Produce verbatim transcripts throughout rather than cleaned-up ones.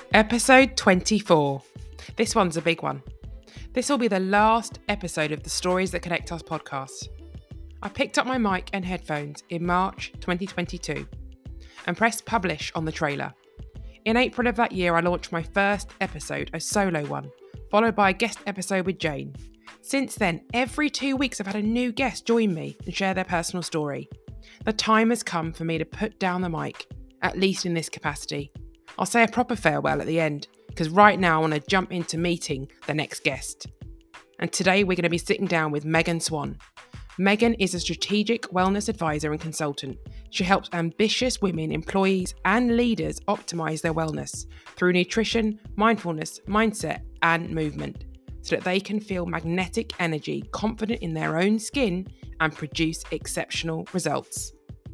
Episode twenty-four. This one's a big one. This will be the last episode of the Stories That Connect Us podcast. I picked up my mic and headphones in March twenty twenty-two and pressed publish on the trailer. In April of that year, I launched my first episode, a solo one, followed by a guest episode with Jane. Since then, every two weeks I've had a new guest join me and share their personal story. The time has come for me to put down the mic, at least in this capacity. I'll say a proper farewell at the end, because right now I want to jump into meeting the next guest. And today we're going to be sitting down with Megan Swan. Megan is a strategic wellness advisor and consultant. She helps ambitious women, employees and leaders optimize their wellness through nutrition, mindfulness, mindset and movement, so that they can feel magnetic energy, confident in their own skin and produce exceptional results.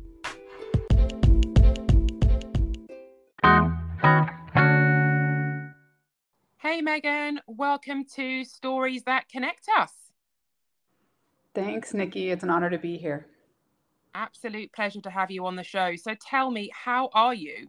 Hey Megan, welcome to Stories That Connect Us. Thanks, Nikki. It's an honor to be here. Absolute pleasure to have you on the show. So tell me, how are you?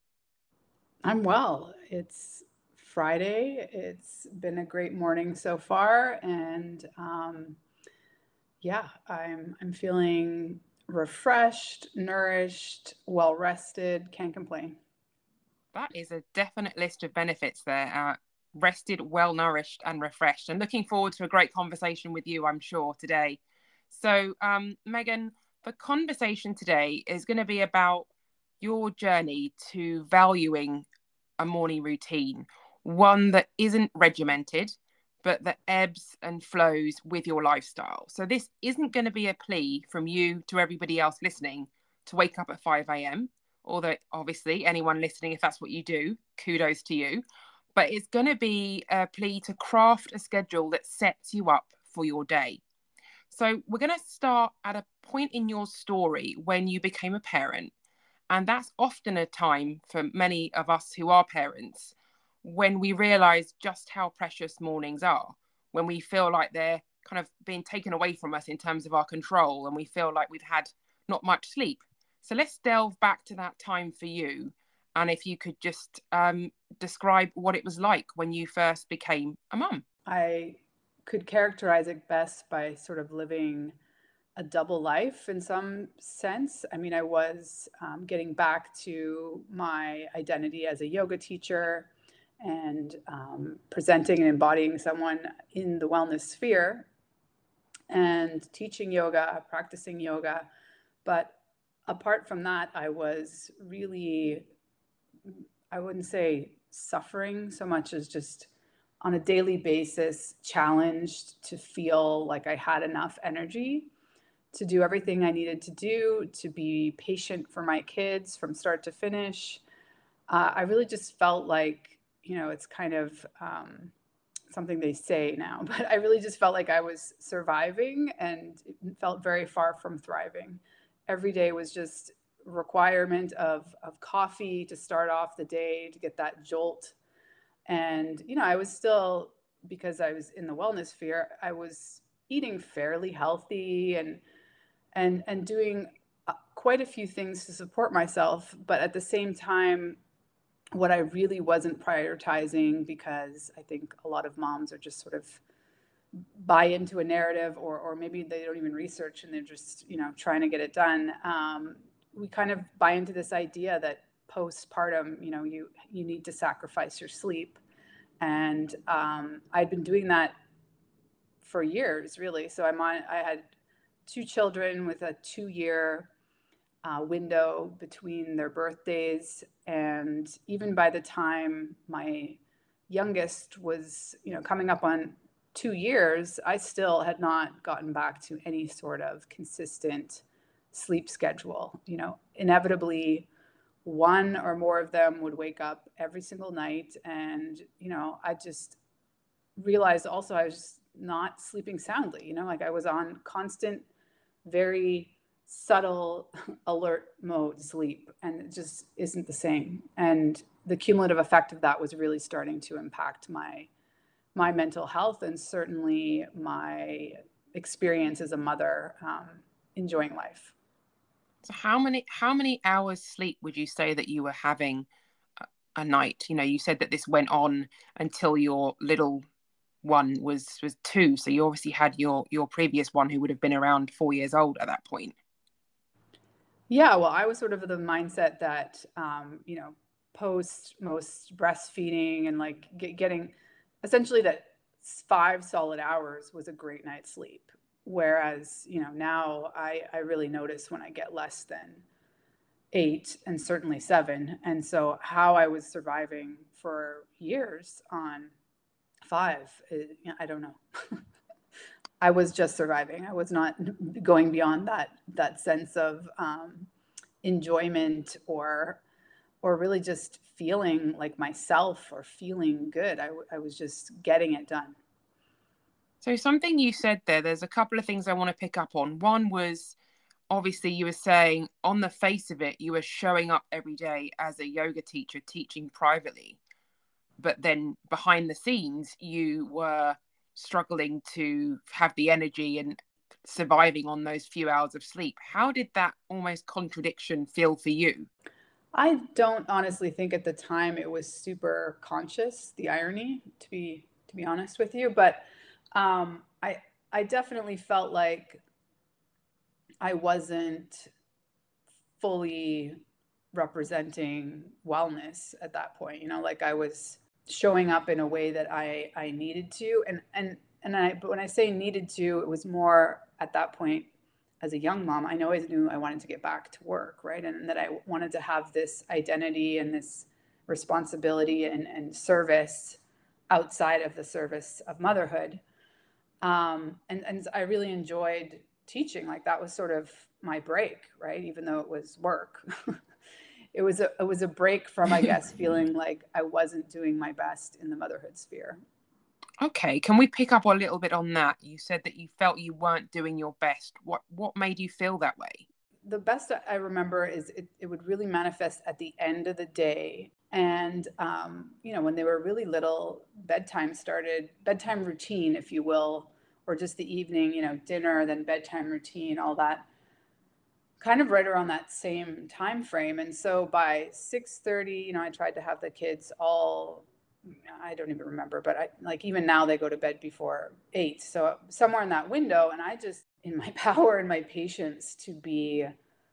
I'm well. It's Friday. It's been a great morning so far, and um, yeah, I'm I'm feeling refreshed, nourished, well rested. Can't complain. That is a definite list of benefits there. Uh, rested, well nourished, and refreshed. And looking forward to a great conversation with you, I'm sure, today. So, um, Megan, the conversation today is going to be about your journey to valuing a morning routine, one that isn't regimented, but that ebbs and flows with your lifestyle. So this isn't going to be a plea from you to everybody else listening to wake up at five a.m. Although obviously anyone listening, if that's what you do, kudos to you. But it's going to be a plea to craft a schedule that sets you up for your day. So we're going to start at a point in your story when you became a parent. And that's often a time for many of us who are parents when we realize just how precious mornings are, when we feel like they're kind of being taken away from us in terms of our control and we feel like we've had not much sleep. So let's delve back to that time for you. And if you could just um, describe what it was like when you first became a mum. I could characterize it best by sort of living a double life in some sense. I mean, I was um, getting back to my identity as a yoga teacher and um, presenting and embodying someone in the wellness sphere and teaching yoga, practicing yoga. But apart from that, I was really, I wouldn't say suffering so much as just on a daily basis, challenged to feel like I had enough energy to do everything I needed to do, to be patient for my kids from start to finish. Uh, I really just felt like, you know, it's kind of um, something they say now, but I really just felt like I was surviving and it felt very far from thriving. Every day was just requirement of, of coffee to start off the day, to get that jolt. And, you know, I was still, because I was in the wellness sphere, I was eating fairly healthy and and and doing quite a few things to support myself. But at the same time, what I really wasn't prioritizing, because I think a lot of moms are just sort of buy into a narrative, or or maybe they don't even research and they're just, you know, trying to get it done. Um, we kind of buy into this idea that postpartum, you know, you you need to sacrifice your sleep. And um, I'd been doing that for years, really. So I'm on, I had two children with a two-year uh, window between their birthdays. And even by the time my youngest was, you know, coming up on two years, I still had not gotten back to any sort of consistent sleep schedule. You know, inevitably, one or more of them would wake up every single night. And, you know, I just realized also I was not sleeping soundly, you know, like I was on constant, very subtle alert mode sleep, and it just isn't the same. And the cumulative effect of that was really starting to impact my my mental health and certainly my experience as a mother, um, enjoying life. So how many how many hours sleep would you say that you were having a night? You know, you said that this went on until your little one was was two, so you obviously had your your previous one who would have been around four years old at that point. Yeah, well, I was sort of the mindset that, um, you know, post most breastfeeding and like get, getting essentially that five solid hours was a great night's sleep. Whereas, you know, now I, I really notice when I get less than eight and certainly seven. And so how I was surviving for years on five, eh, I don't know. I was just surviving. I was not going beyond that that sense of um, enjoyment or or really just feeling like myself or feeling good. I, I was just getting it done. So something you said there, there's a couple of things I want to pick up on. One was obviously you were saying on the face of it, you were showing up every day as a yoga teacher teaching privately, but then behind the scenes, you were struggling to have the energy and surviving on those few hours of sleep. How did that almost contradiction feel for you? I don't honestly think at the time it was super conscious, the irony, to be to be honest with you, but um, I I definitely felt like I wasn't fully representing wellness at that point. You know, like I was showing up in a way that I I needed to, and and and I. But when I say needed to, it was more at that point as a young mom. I always knew I wanted to get back to work, right, and that I wanted to have this identity and this responsibility and, and service outside of the service of motherhood. Um, and and I really enjoyed teaching. Like that was sort of my break, right? Even though it was work. it was a it was a break from, I guess, feeling like I wasn't doing my best in the motherhood sphere. Okay, can we pick up a little bit on that? You said that you felt you weren't doing your best. What what made you feel that way? The best I remember is it, it would really manifest at the end of the day. And, um, you know, when they were really little, bedtime started, bedtime routine, if you will, or just the evening, you know, dinner, then bedtime routine, all that kind of right around that same time frame. And so by six thirty, you know, I tried to have the kids all, I don't even remember, but I like even now they go to bed before eight. So somewhere in that window, and I just in my power and my patience to be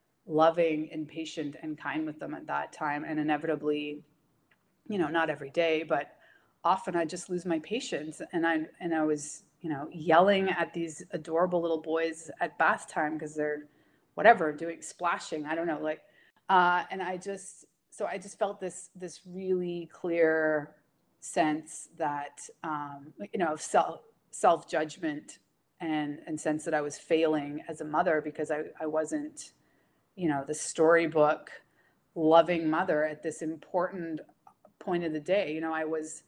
loving and patient and kind with them at that time. And inevitably, you know, not every day, but often I just lose my patience. And I and I was, you know, yelling at these adorable little boys at bath time because they're whatever doing splashing. I don't know, like, uh, and I just so I just felt this this really clear sense that um, you know, of self self judgment and and sense that I was failing as a mother because I I wasn't, you know, the storybook loving mother at this important point of the day. You know, I was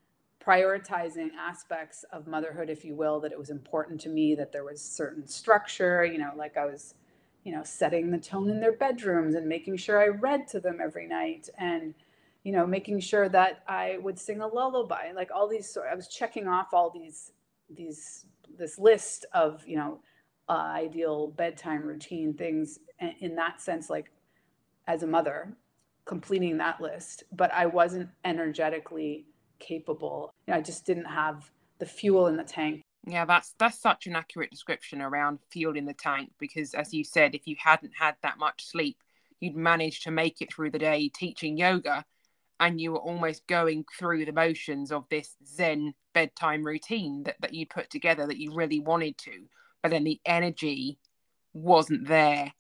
prioritizing aspects of motherhood, if you will, that it was important to me that there was certain structure, you know, like I was, you know, setting the tone in their bedrooms and making sure I read to them every night and, you know, making sure that I would sing a lullaby, like all these, I was checking off all these, these, this list of, you know, uh, ideal bedtime routine things in that sense, like as a mother, completing that list, but I wasn't energetically capable. You know, I just didn't have the fuel in the tank. Yeah, that's that's such an accurate description around fuel in the tank because as you said, if you hadn't had that much sleep, you'd managed to make it through the day teaching yoga and you were almost going through the motions of this Zen bedtime routine that, that you put together that you really wanted to, but then the energy wasn't there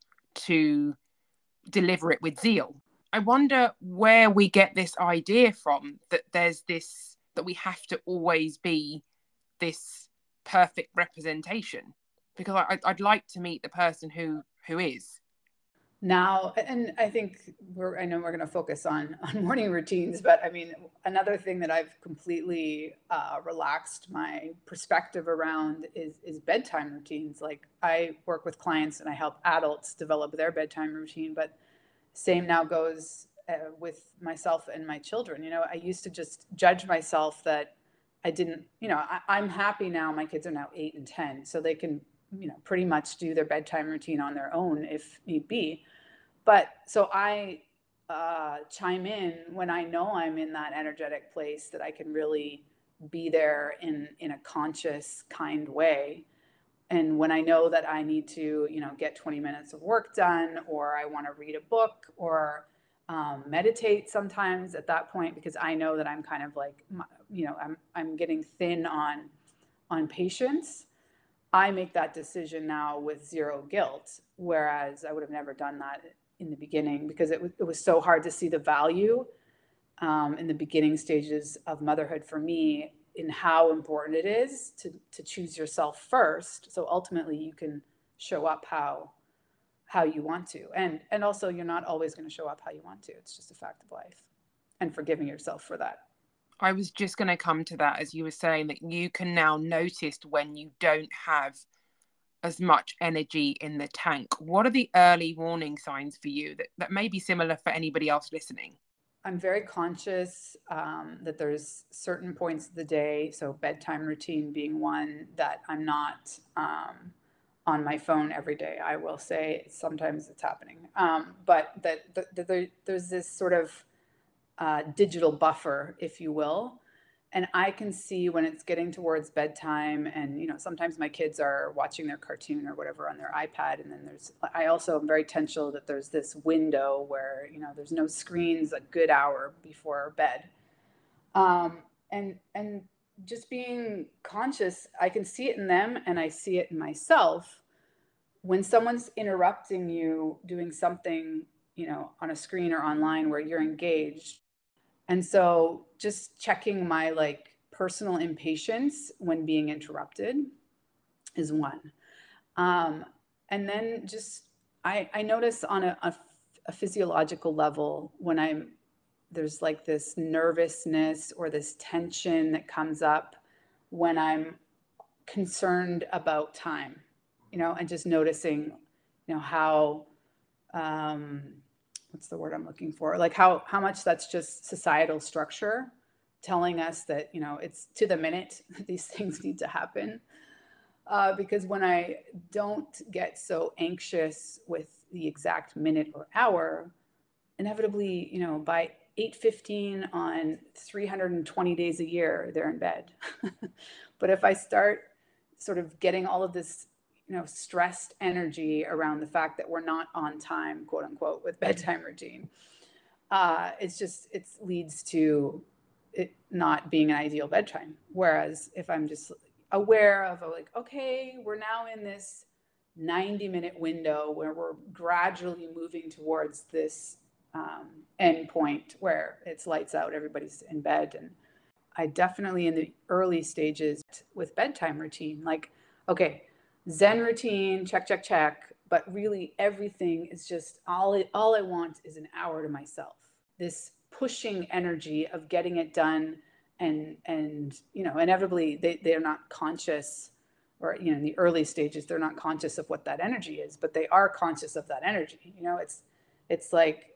to deliver it with zeal. I wonder where we get this idea from that there's this, that we have to always be this perfect representation, because I, I'd like to meet the person who who is. Now, and I think we're, I know we're going to focus on, on morning routines, but I mean, another thing that I've completely uh, relaxed my perspective around is, is bedtime routines. Like I work with clients and I help adults develop their bedtime routine, but same now goes uh, with myself and my children. You know, I used to just judge myself that I didn't, you know, I, I'm happy now. My kids are now eight and ten, so they can, you know, pretty much do their bedtime routine on their own if need be. But so I uh, chime in when I know I'm in that energetic place, that I can really be there in, in a conscious, kind way. And when I know that I need to, you know, get twenty minutes of work done, or I want to read a book, or um, meditate sometimes at that point, because I know that I'm kind of like, you know, I'm, I'm getting thin on, on patience. I make that decision now with zero guilt, whereas I would have never done that in the beginning, because it was, it was so hard to see the value um, in the beginning stages of motherhood for me, in how important it is to, to choose yourself first. So ultimately you can show up how, how you want to. And, and also you're not always going to show up how you want to. It's just a fact of life, and forgiving yourself for that. I was just going to come to that, as you were saying, that you can now notice when you don't have as much energy in the tank. What are the early warning signs for you that, that may be similar for anybody else listening? I'm very conscious um, that there's certain points of the day, so bedtime routine being one, that I'm not um, on my phone every day. I will say sometimes it's happening, um, but that, that, that there, there's this sort of uh, digital buffer, if you will. And I can see when it's getting towards bedtime, and, you know, sometimes my kids are watching their cartoon or whatever on their iPad. And then there's, I also am very intentional that there's this window where, you know, there's no screens a good hour before bed. Um, and, and just being conscious, I can see it in them and I see it in myself. When someone's interrupting you doing something, you know, on a screen or online where you're engaged. And so just checking my like personal impatience when being interrupted is one. Um, and then just, I, I notice on a, a, a physiological level when I'm, there's like this nervousness or this tension that comes up when I'm concerned about time, you know, and just noticing, you know, how, um, what's the word I'm looking for? Like how, how much that's just societal structure telling us that, you know, it's to the minute these things need to happen. Uh, because when I don't get so anxious with the exact minute or hour, inevitably, you know, by eight fifteen on three hundred twenty days a year, they're in bed. But if I start sort of getting all of this, you know, stressed energy around the fact that we're not on time, quote unquote, with bedtime routine, uh, it's just, it leads to it not being an ideal bedtime. Whereas if I'm just aware of like, okay, we're now in this ninety minute window where we're gradually moving towards this um, end point where it's lights out, everybody's in bed. And I definitely in the early stages with bedtime routine, like, okay, Zen routine, check, check, check. But really everything is just all, it, all I want is an hour to myself. This pushing energy of getting it done. And, and, you know, inevitably they, they're not conscious, or, you know, in the early stages, they're not conscious of what that energy is, but they are conscious of that energy. You know, it's, it's like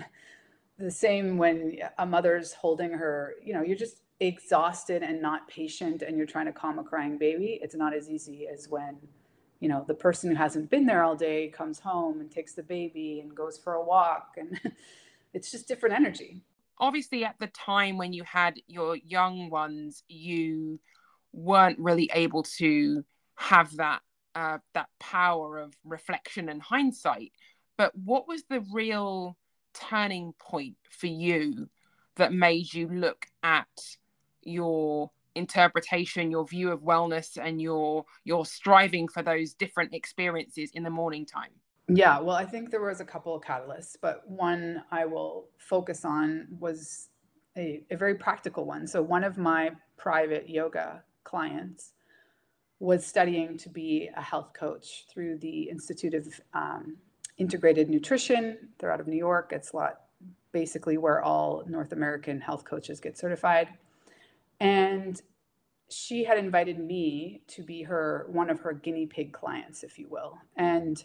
the same when a mother's holding her, you know, you're just exhausted and not patient and you're trying to calm a crying baby. It's not as easy as when, you know, the person who hasn't been there all day comes home and takes the baby and goes for a walk, and it's just different energy. Obviously, at the time when you had your young ones, you weren't really able to have that uh, that power of reflection and hindsight. But what was the real turning point for you that made you look at your interpretation, your view of wellness, and your your striving for those different experiences in the morning time? Yeah, well, I think there was a couple of catalysts, but one I will focus on was a, a very practical one. So one of my private yoga clients was studying to be a health coach through the Institute of um, Integrated Nutrition. They're out of New York. It's a lot, basically where all North American health coaches get certified. And she had invited me to be her, one of her guinea pig clients, if you will. And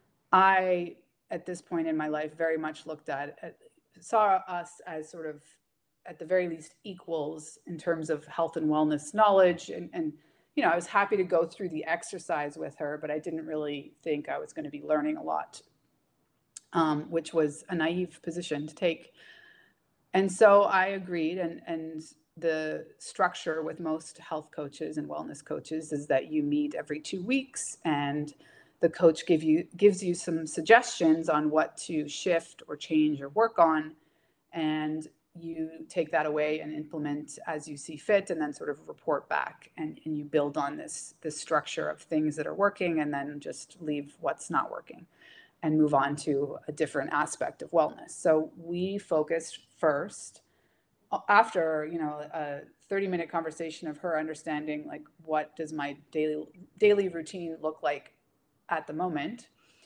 I, at this point in my life, very much looked at, at, saw us as sort of, at the very least, equals in terms of health and wellness knowledge. And, and, you know, I was happy to go through the exercise with her, but I didn't really think I was going to be learning a lot. um, which was a naive position to take. And so I agreed, and, and the structure with most health coaches and wellness coaches is that you meet every two weeks and the coach give you gives you some suggestions on what to shift or change or work on, and you take that away and implement as you see fit, and then sort of report back, and, and you build on this this structure of things that are working and then just leave what's not working and move on to a different aspect of wellness. So we focused first, after, you know, a thirty minute conversation of her understanding, like, what does my daily daily routine look like at the moment,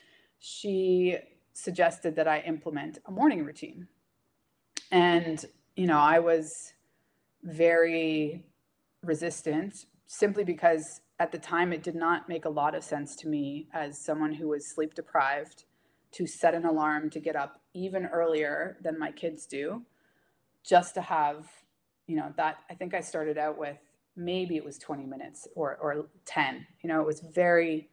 she suggested that I implement a morning routine. And, you know, I was very resistant, simply because at the time it did not make a lot of sense to me, as someone who was sleep deprived, to set an alarm to get up even earlier than my kids do, just to have, you know, that. I think I started out with, maybe it was twenty minutes or, or ten, you know, it was very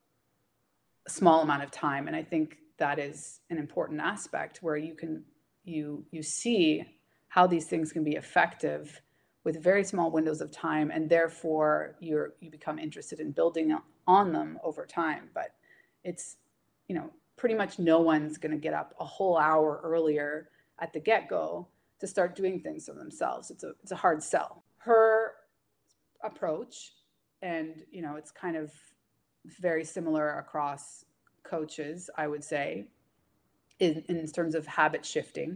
small amount of time. And I think that is an important aspect, where you can, you, you see how these things can be effective with very small windows of time, and therefore you're, you become interested in building on them over time. But it's, you know, pretty much no one's going to get up a whole hour earlier at the get-go to start doing things for themselves. It's a, it's a hard sell. Her approach, and, you know, it's kind of very similar across coaches, I would say, in, in terms of habit shifting,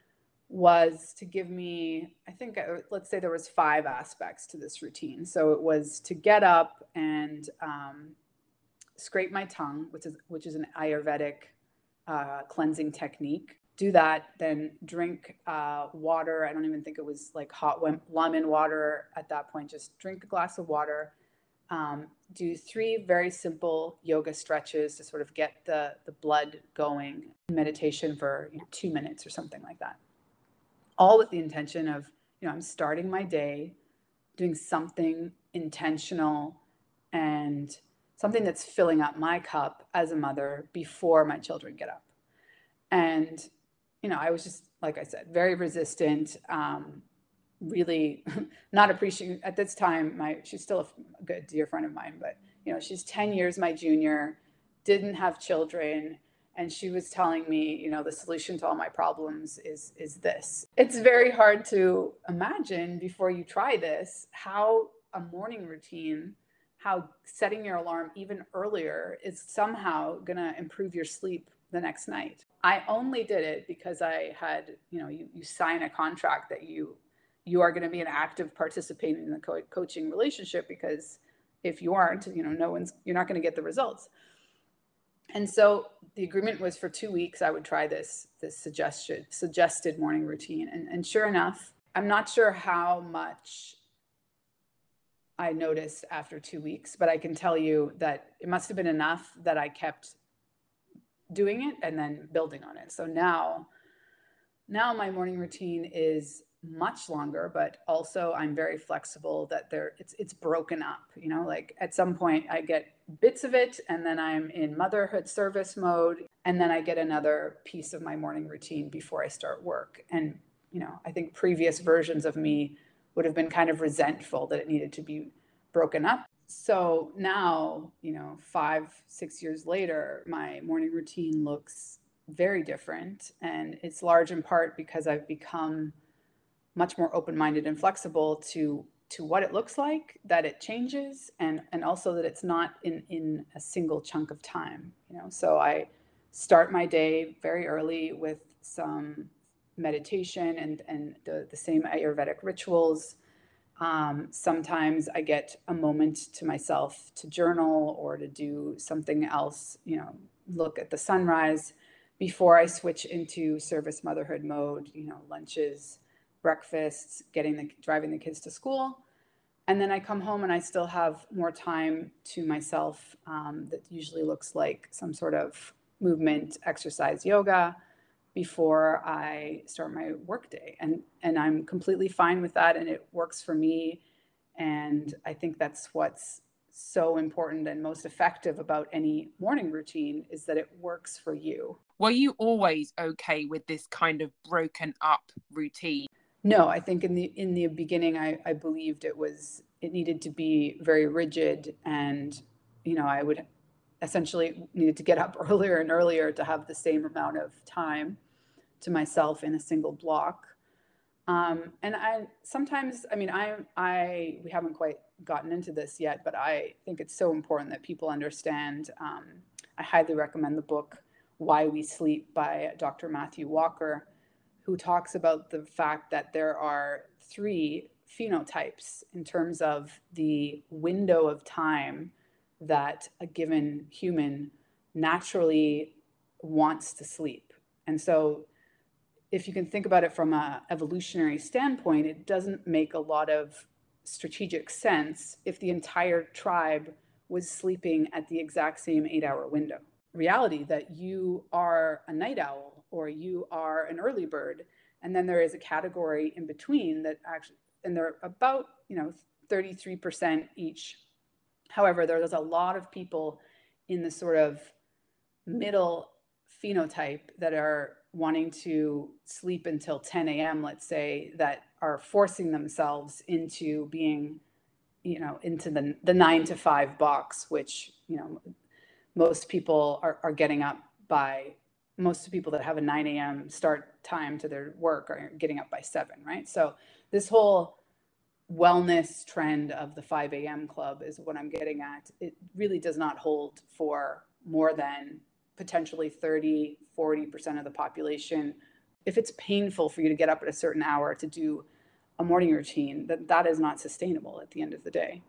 was to give me, I think, let's say there was five aspects to this routine. So it was to get up and um, scrape my tongue, which is which is an Ayurvedic uh, cleansing technique. Do that, then drink uh, water. I don't even think it was like hot lemon water at that point. Just drink a glass of water. Um, do three very simple yoga stretches to sort of get the, the blood going. Meditation for, you know, two minutes or something like that. All with the intention of, you know, I'm starting my day doing something intentional and something that's filling up my cup as a mother before my children get up. And, you know, I was just, like I said, very resistant, um, really not appreciating at this time. My, she's still a good dear friend of mine, but, you know, she's ten years my junior, didn't have children. And she was telling me, you know, the solution to all my problems is, is this. It's very hard to imagine before you try this, how a morning routine, how setting your alarm even earlier is somehow going to improve your sleep the next night. I only did it because I had, you know, you, you sign a contract that you, you are going to be an active participant in the co- coaching relationship, because if you aren't, you know, no one's, you're not going to get the results. And so the agreement was for two weeks, I would try this, this suggested, suggested morning routine. And, and sure enough, I'm not sure how much I noticed after two weeks, but I can tell you that it must have been enough that I kept doing it and then building on it. So now, now my morning routine is much longer, but also I'm very flexible, that there it's it's broken up, you know, like at some point I get bits of it and then I'm in motherhood service mode, and then I get another piece of my morning routine before I start work. And, you know, I think previous versions of me would have been kind of resentful that it needed to be broken up. So now, you know, five, six years later, my morning routine looks very different. And it's large in part because I've become much more open-minded and flexible to to what it looks like, that it changes, and and also that it's not in in a single chunk of time, you know. So I start my day very early with some meditation and and the, the same Ayurvedic rituals. Um, sometimes I get a moment to myself to journal or to do something else, you know, look at the sunrise before I switch into service motherhood mode, you know, lunches, breakfasts, getting the driving the kids to school. And then I come home and I still have more time to myself. Um, that usually looks like some sort of movement, exercise, yoga before I start my workday. And, and I'm completely fine with that. And it works for me. And I think that's what's so important and most effective about any morning routine, is that it works for you. Were you always okay with this kind of broken up routine? No, I think in the in the beginning, I, I believed it was it needed to be very rigid, and you know, I would essentially needed to get up earlier and earlier to have the same amount of time to myself in a single block. Um, and I sometimes, I mean, I I we haven't quite gotten into this yet, but I think it's so important that people understand. Um, I highly recommend the book Why We Sleep by Doctor Matthew Walker, who talks about the fact that there are three phenotypes in terms of the window of time that a given human naturally wants to sleep. And so if you can think about it from an evolutionary standpoint, it doesn't make a lot of strategic sense if the entire tribe was sleeping at the exact same eight hour window. Reality that you are a night owl or you are an early bird, and then there is a category in between that actually, and they're about, you know, thirty-three percent each. However, there's a lot of people in the sort of middle phenotype that are wanting to sleep until ten a.m., let's say, that are forcing themselves into being, you know, into the, the nine to five box, which, you know, most people are, are getting up by, most people that have a nine a.m. start time to their work are getting up by seven, right? So this whole wellness trend of the five a.m. club is what I'm getting at. It really does not hold for more than potentially thirty, forty percent of the population. If it's painful for you to get up at a certain hour to do a morning routine, that that is not sustainable at the end of the day.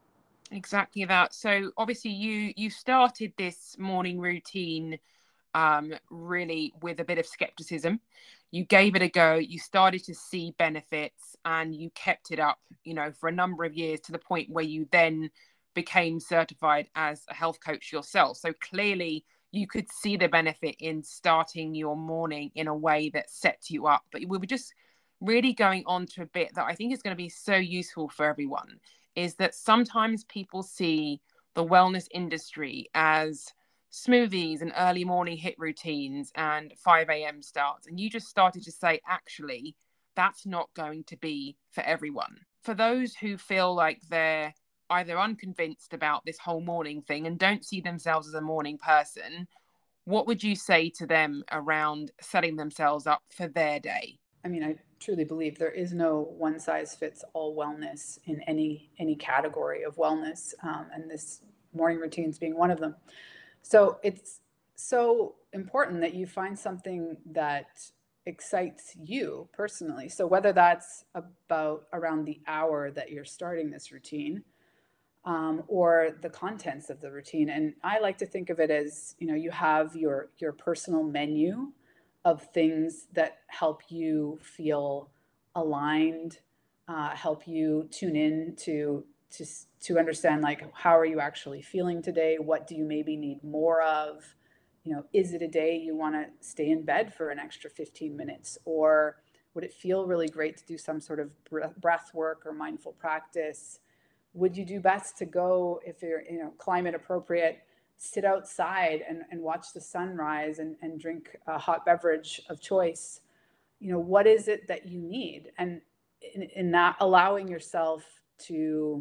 Exactly that. So obviously you you started this morning routine um, really with a bit of skepticism. You gave it a go, you started to see benefits, and you kept it up, you know, for a number of years to the point where you then became certified as a health coach yourself. So clearly you could see the benefit in starting your morning in a way that sets you up. But we were just really going on to a bit that I think is going to be so useful for everyone, is that sometimes people see the wellness industry as smoothies and early morning hit routines and five a.m. starts. And you just started to say, actually, that's not going to be for everyone. For those who feel like they're either unconvinced about this whole morning thing and don't see themselves as a morning person, what would you say to them around setting themselves up for their day? I mean, I truly believe there is no one size fits all wellness in any any category of wellness, um, and this morning routines being one of them. So it's so important that you find something that excites you personally. So whether that's about around the hour that you're starting this routine, um, or the contents of the routine. And I like to think of it as, you know, you have your your personal menu of things that help you feel aligned, uh, help you tune in to to to understand, like, how are you actually feeling today? What do you maybe need more of? You know, is it a day you want to stay in bed for an extra fifteen minutes, or would it feel really great to do some sort of breath work or mindful practice? Would you do best to go, if you're, you know, climate appropriate, sit outside and, and watch the sunrise and, and drink a hot beverage of choice? You know, what is it that you need? And in, in not allowing yourself to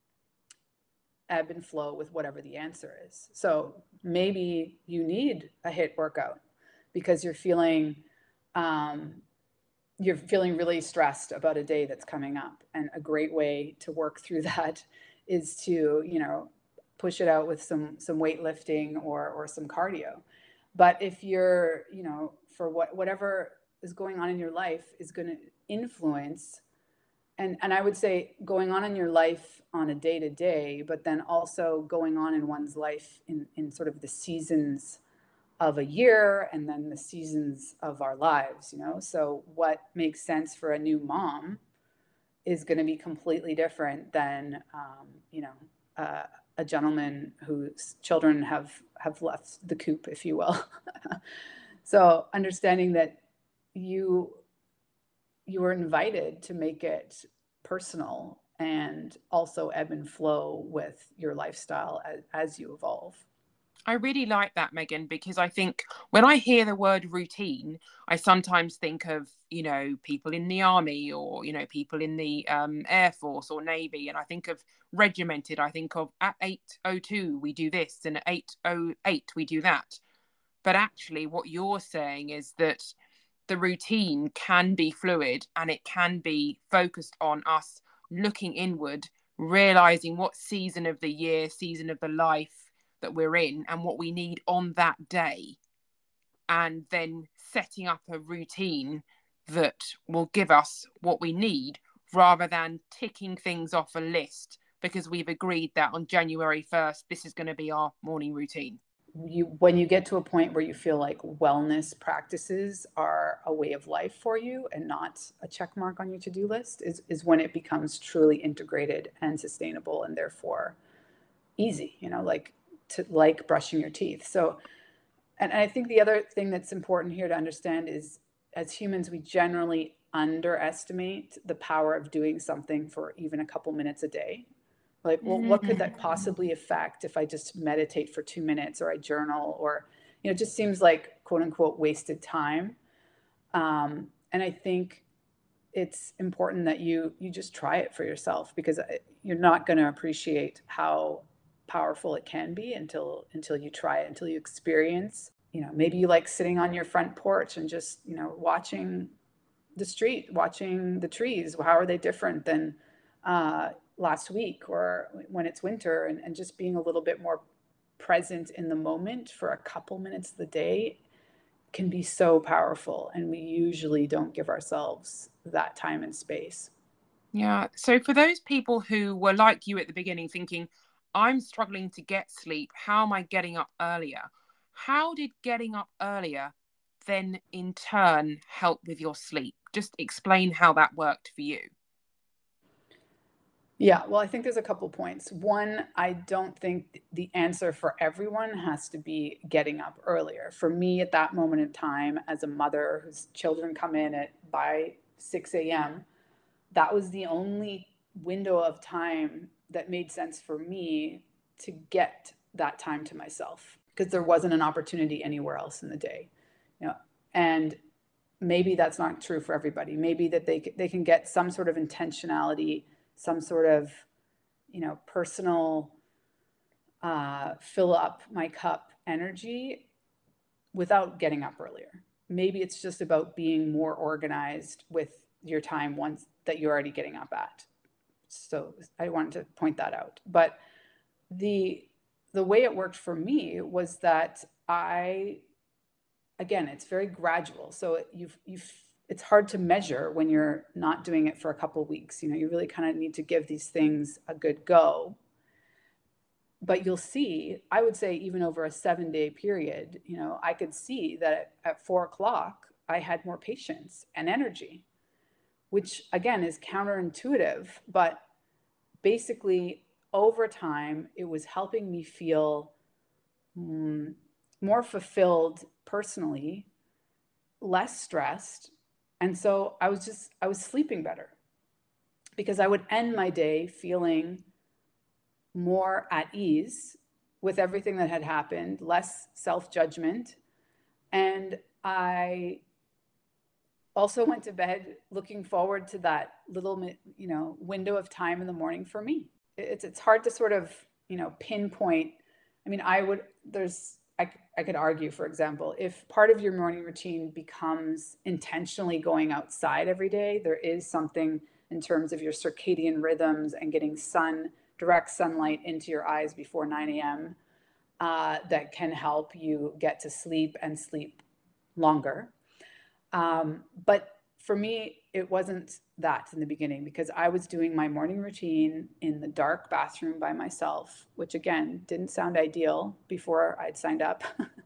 ebb and flow with whatever the answer is. So maybe you need a HIIT workout because you're feeling um, you're feeling really stressed about a day that's coming up. And a great way to work through that is to, you know, push it out with some some weightlifting or or some cardio. But if you're, you know, for what whatever is going on in your life is going to influence, and and I would say going on in your life on a day to day, but then also going on in one's life in in sort of the seasons of a year and then the seasons of our lives, you know? So what makes sense for a new mom is going to be completely different than, um, you know, uh, a gentleman whose children have, have left the coop, if you will. So understanding that you, you were invited to make it personal and also ebb and flow with your lifestyle as, as you evolve. I really like that, Megan, because I think when I hear the word routine, I sometimes think of, you know, people in the army, or, you know, people in the um, Air Force or Navy. And I think of regimented. I think of at eight oh two, we do this, and at eight oh eight, we do that. But actually, what you're saying is that the routine can be fluid, and it can be focused on us looking inward, realizing what season of the year, season of the life that we're in, and what we need on that day, and then setting up a routine that will give us what we need, rather than ticking things off a list because we've agreed that on January first this is going to be our morning routine. You, when you get to a point where you feel like wellness practices are a way of life for you and not a check mark on your to-do list, is, is when it becomes truly integrated and sustainable, and therefore easy, you know, like to like brushing your teeth. So, and I think the other thing that's important here to understand is, as humans, we generally underestimate the power of doing something for even a couple minutes a day. Like, well, what could that possibly affect if I just meditate for two minutes or I journal, or, you know, it just seems like quote unquote wasted time. Um, and I think it's important that you, you just try it for yourself, because you're not going to appreciate how powerful it can be until, until you try it, until you experience, you know, maybe you like sitting on your front porch and just, you know, watching the street, watching the trees. How are they different than, uh, last week, or when it's winter, and, and just being a little bit more present in the moment for a couple minutes of the day can be so powerful. And we usually don't give ourselves that time and space. Yeah. So for those people who were like you at the beginning, thinking, I'm struggling to get sleep, how am I getting up earlier? How did getting up earlier then in turn help with your sleep? Just explain how that worked for you. Yeah, well, I think there's a couple points. One, I don't think the answer for everyone has to be getting up earlier. For me, at that moment in time, as a mother whose children come in at by six a.m., that was the only window of time that made sense for me to get that time to myself, because there wasn't an opportunity anywhere else in the day. You know, and maybe that's not true for everybody. Maybe that they they can get some sort of intentionality, some sort of, you know, personal uh, fill up my cup energy without getting up earlier. Maybe it's just about being more organized with your time once that you're already getting up at. So I wanted to point that out. But the the way it worked for me was that I, again, it's very gradual. So you've you've it's hard to measure when you're not doing it for a couple of weeks. You know, you really kind of need to give these things a good go. But you'll see, I would say even over a seven day period, you know, I could see that at four o'clock, I had more patience and energy, which again is counterintuitive, but basically over time, it was helping me feel mm, more fulfilled personally, less stressed. And so I was just, I was sleeping better, because I would end my day feeling more at ease with everything that had happened, less self-judgment. And I also went to bed looking forward to that little, you know, window of time in the morning for me. It's, it's hard to sort of, you know, pinpoint. I mean, I would, there's, I, I could argue, for example, if part of your morning routine becomes intentionally going outside every day, there is something in terms of your circadian rhythms and getting sun, direct sunlight into your eyes before nine a.m. Uh, that can help you get to sleep and sleep longer. Um, but for me, it wasn't that in the beginning, because I was doing my morning routine in the dark bathroom by myself, which again, didn't sound ideal before I'd signed up.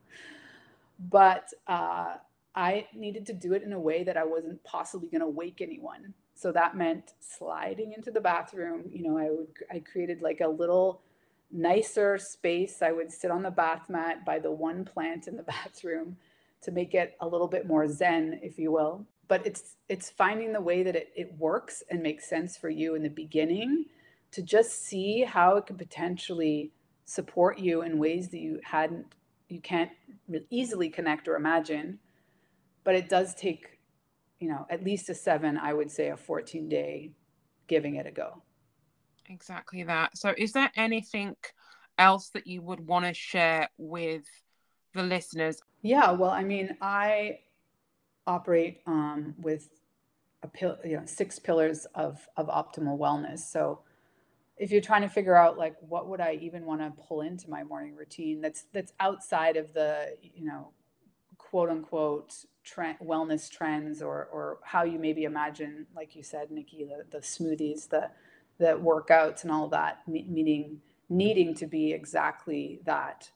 But uh, I needed to do it in a way that I wasn't possibly going to wake anyone. So that meant sliding into the bathroom. You know, I would, I created like a little nicer space. I would sit on the bath mat by the one plant in the bathroom to make it a little bit more zen, if you will. But it's it's finding the way that it, it works and makes sense for you in the beginning, to just see how it could potentially support you in ways that you hadn't, you can't easily connect or imagine. But it does take, you know, at least a seven, I would say a fourteen day giving it a go. Exactly that. So is there anything else that you would want to share with the listeners? Yeah, well, I mean, I operate um, with a pill, you know, six pillars of, of optimal wellness. So if you're trying to figure out like, what would I even want to pull into my morning routine that's, that's outside of the, you know, quote unquote trend, wellness trends, or, or how you maybe imagine, like you said, Nikki, the, the smoothies, the, the workouts and all that, meaning needing to be exactly that.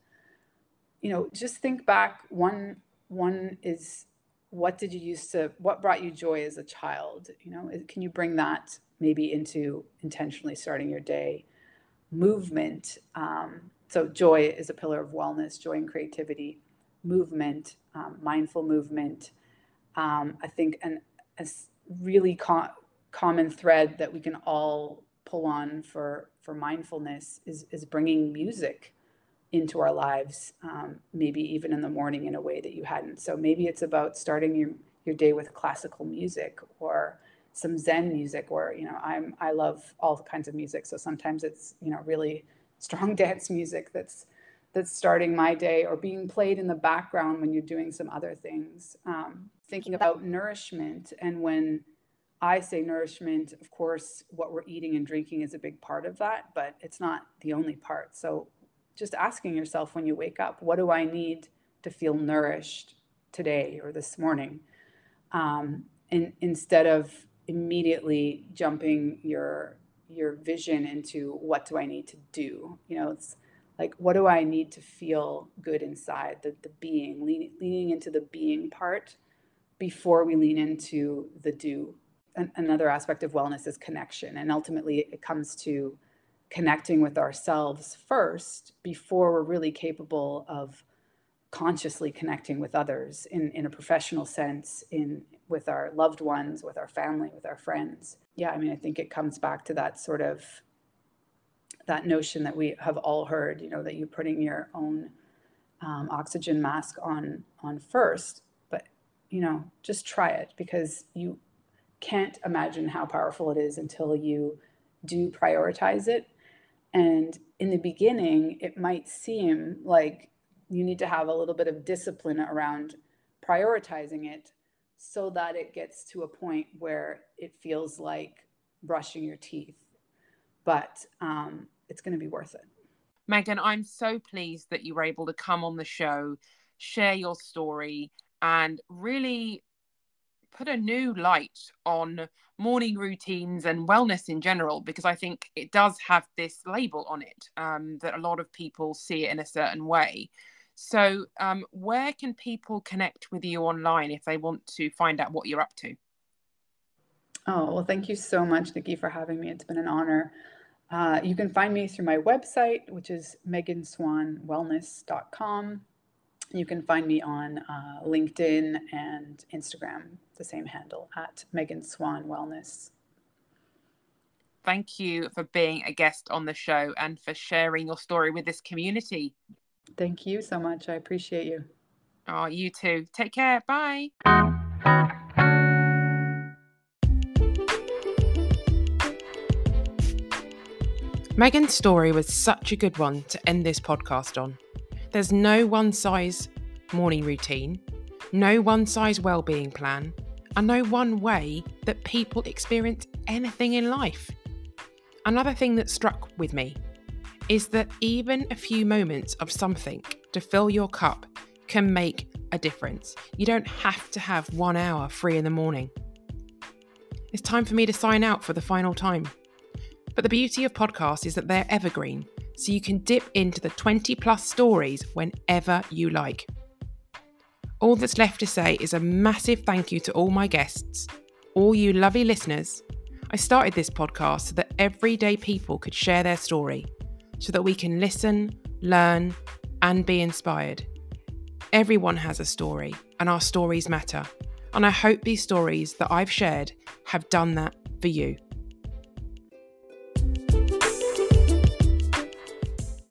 You know, just think back. One, one is, what did you used to, what brought you joy as a child? You know, can you bring that maybe into intentionally starting your day? Movement. Um, so joy is a pillar of wellness, joy and creativity. Movement, um, mindful movement. Um, I think an, a really co- common thread that we can all pull on for, for mindfulness is, is bringing music into our lives, um, maybe even in the morning in a way that you hadn't. So maybe it's about starting your, your day with classical music or some Zen music, or, you know, I'm, I love all kinds of music. So sometimes it's, you know, really strong dance music that's, that's starting my day, or being played in the background when you're doing some other things. Um, thinking about nourishment. And when I say nourishment, of course, what we're eating and drinking is a big part of that, but it's not the only part. So just asking yourself when you wake up, what do I need to feel nourished today or this morning? Um, and instead of immediately jumping your your vision into what do I need to do? You know, it's like, what do I need to feel good inside, the, the being, leaning, leaning into the being part before we lean into the do. An, another aspect of wellness is connection. And ultimately it comes to connecting with ourselves first before we're really capable of consciously connecting with others in, in a professional sense, in with our loved ones, with our family, with our friends. Yeah, I mean, I think it comes back to that sort of, that notion that we have all heard, you know, that you're putting your own um, oxygen mask on, on first, but, you know, just try it, because you can't imagine how powerful it is until you do prioritize it. And in the beginning, it might seem like you need to have a little bit of discipline around prioritizing it so that it gets to a point where it feels like brushing your teeth. But um, it's going to be worth it. Megan, I'm so pleased that you were able to come on the show, share your story, and really put a new light on morning routines and wellness in general, because I think it does have this label on it, um, that a lot of people see it in a certain way. So um, where can people connect with you online if they want to find out what you're up to? Oh, well, thank you so much, Nikki, for having me. It's been an honor. Uh, you can find me through my website, which is megan swan wellness dot com. You can find me on uh, LinkedIn and Instagram, the same handle, at Megan Swan Wellness. Thank you for being a guest on the show and for sharing your story with this community. Thank you so much. I appreciate you. Oh, you too. Take care. Bye. Megan's story was such a good one to end this podcast on. There's no one size morning routine, no one size wellbeing plan, and no one way that people experience anything in life. Another thing that struck with me is that even a few moments of something to fill your cup can make a difference. You don't have to have one hour free in the morning. It's time for me to sign out for the final time. But the beauty of podcasts is that they're evergreen, so you can dip into the twenty plus stories whenever you like. All that's left to say is a massive thank you to all my guests, all you lovely listeners. I started this podcast so that everyday people could share their story, so that we can listen, learn, and be inspired. Everyone has a story, and our stories matter. And I hope these stories that I've shared have done that for you.